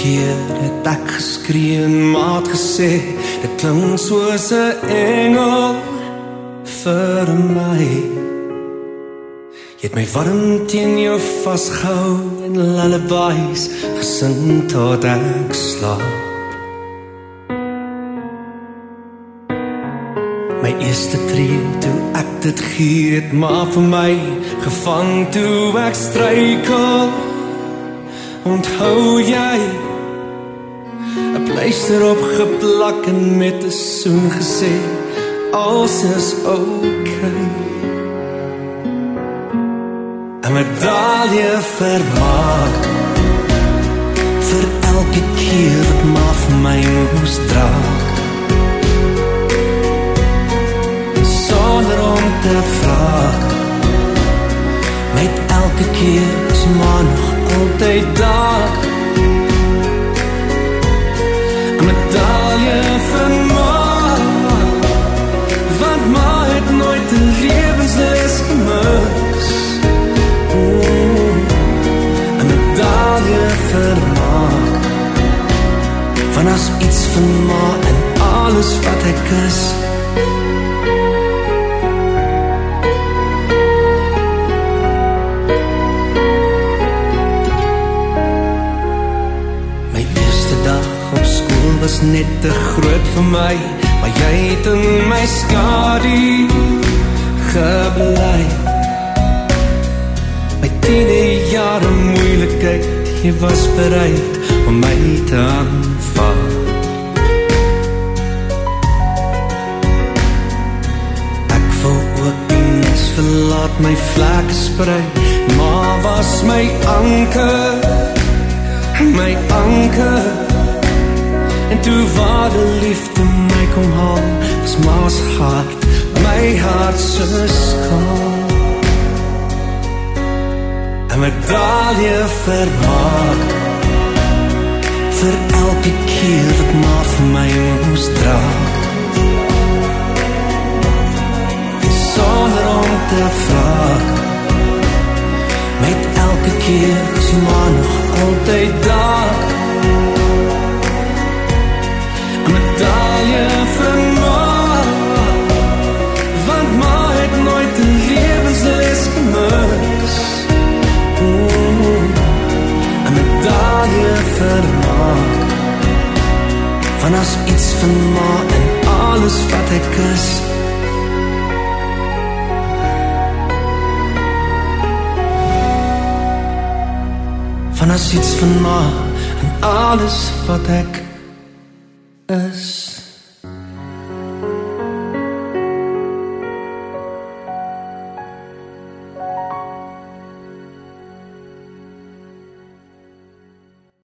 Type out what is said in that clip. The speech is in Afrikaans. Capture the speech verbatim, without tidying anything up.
keer het ek geskree en maat gesê, dit klink soos 'n engel vir my. Jy het my warm teen jou vasgehou en lullabies gesing tot ek slaap. My eerste tree toe ek dit gee het maar vir my gevang toe ek struikel. Onthou jy 'n pleister opgeplak en met 'n soen gesê alles is okay. 'n Medalje vermaak vir elke keer wat maar vir my moes dra, sonder om te vra. Met elke keer is maar nog altyd daar. 'n Medalje vermaak, want maar het nooit 'n lewensles gemis. Mm, 'n medalje vermaak, van as iets van ma en alles wat ek is. Was net te groot vir my, maar jy het in my skadu gebly. My tiende jare moeilikheid, jy was bereid om my te aanvaar. Ek wou ook die nes verlaat, my vlekke sprei, maar was my anker, my anker. En toe waar die liefde my kom haal, is ma's hart, my hart so skaal. 'n Medalje vermaak, vir elke keer wat ma vir my moes dra, sonder om te vra. Met elke keer is ma nog altyd daar. 'n Medalje vermaak, want ma het nooit 'n lewensles gemis. Mm, 'n medalje vermaak, van as iets van ma en alles wat ek is. Van as iets van ma en alles wat ek is.